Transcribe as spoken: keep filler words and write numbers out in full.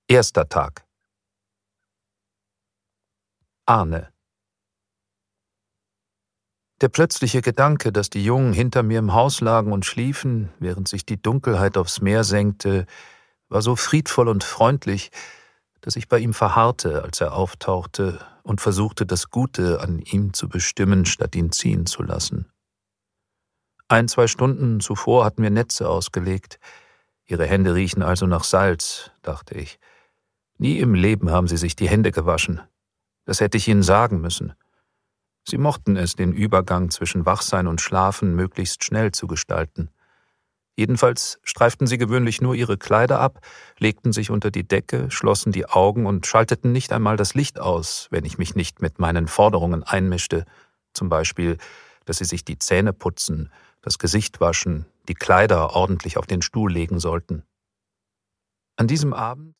Erster Tag. Arne. Der plötzliche Gedanke, dass die Jungen hinter mir im Haus lagen und schliefen, während sich die Dunkelheit aufs Meer senkte, war so friedvoll und freundlich, dass ich bei ihm verharrte, als er auftauchte und versuchte, das Gute an ihm zu bestimmen, statt ihn ziehen zu lassen. Ein, zwei Stunden zuvor hatten wir Netze ausgelegt. Ihre Hände riechen also nach Salz, dachte ich. Nie im Leben haben sie sich die Hände gewaschen. Das hätte ich ihnen sagen müssen. Sie mochten es, den Übergang zwischen Wachsein und Schlafen möglichst schnell zu gestalten. Jedenfalls streiften sie gewöhnlich nur ihre Kleider ab, legten sich unter die Decke, schlossen die Augen und schalteten nicht einmal das Licht aus, wenn ich mich nicht mit meinen Forderungen einmischte, zum Beispiel, dass sie sich die Zähne putzen, das Gesicht waschen, die Kleider ordentlich auf den Stuhl legen sollten. An diesem Abend